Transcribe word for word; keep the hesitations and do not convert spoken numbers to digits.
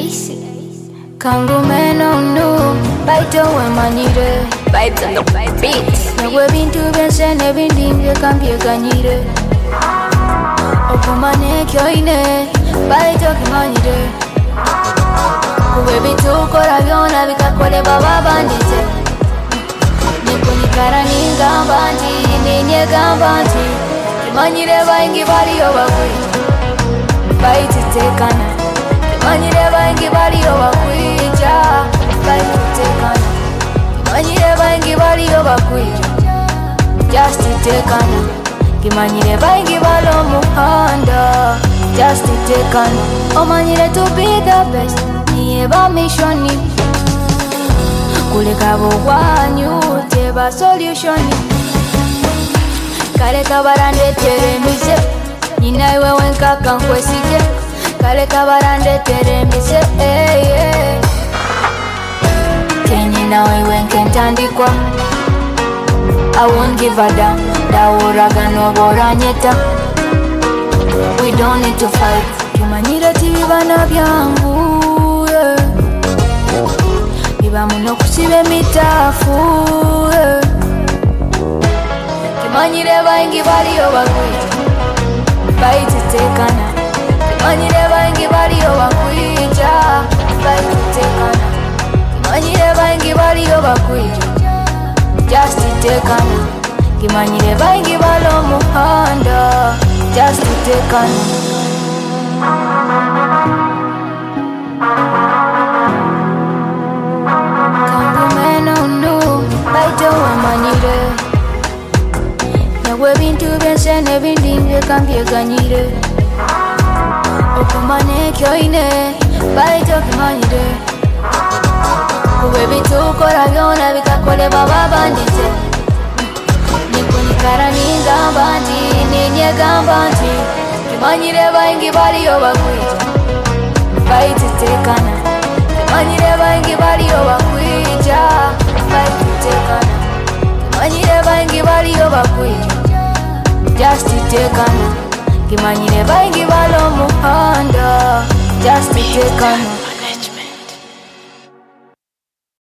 Ace. Kangu meno nu, baito we manire. Vibes on the beat. Nagwe bintu bensene bindinge kambye ganyire. Okumane kyoine, baito kimanyire. Kuwe bitu kora byona bikakole baba bandite. Nikunikara ningamba nti, ninyegamba nti. Kimanyire baingi baliyo bakwita, baititekana. Kimanyire baingi baliyo bakwita, baititekana. Kimanyire baingi baliyo bakwita, just itekana. Kimanyire baingi balo muhanda, just itekana. Omanyire to be the best, niye ba missioni. Kuleka bugwanyu teba solutioni. Kale kabarande teremize, nina iwe wenkaka nkwesige. Kale kabarande teremize, eh, eh. Kenyi nawe wenke ntandikwa, I won't give a damn. Dawuraga noboranyeta, we don't need to fight. Kimanyire tibibana byangu, yeah. Biba muno kusibe mitafu, yeah. Kimanyire baingi baliyo bakwita, baititekana. Kimanyire baingi baliyo bakwita, baititekana. Kimanyire baingi baliyo bakwita, just itekana. Kimanyire baingi balo muhanda, just itekana. Kangu meno nu, baito we manire. Nagwe bintu bensene bindinge kambye ganyire. Okumane kyoine, baito kimanyire. Kuwe bitu kora byona bikakole baba bandite. Nikunikara ningamba nti, ninyegamba nti. Kimanyire baingi baliyo bakwita, baititekana. Kimanyire baingi baliyo bakwita, baititekana. Kimanyire baingi baliyo bakwita, just itekana. Kimanyire baingi balo muhanda, just itekana.